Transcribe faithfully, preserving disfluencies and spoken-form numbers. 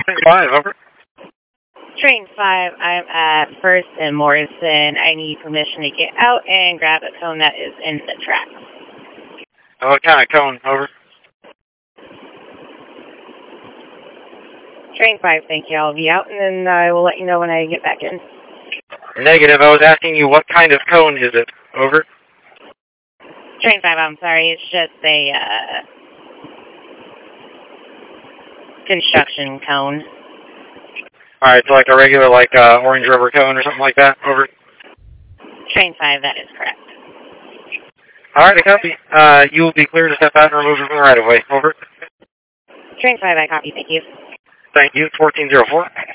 five, over. Train five, I'm at First and Morrison. I need permission to get out and grab a cone that is in the track. Oh, what kind of cone, over? Train five, thank you. I'll be out, and then I will let you know when I get back in. Negative, I was asking you what kind of cone is it, over? Train five, I'm sorry, it's just a, uh, construction cone. Alright, so like a regular, like, uh, Orange River cone or something like that, over? Train five, that is correct. Alright, I copy. Uh, you will be clear to step out and remove from the right-of-way, over. Train five, I copy, thank you. Thank you, fourteen zero four.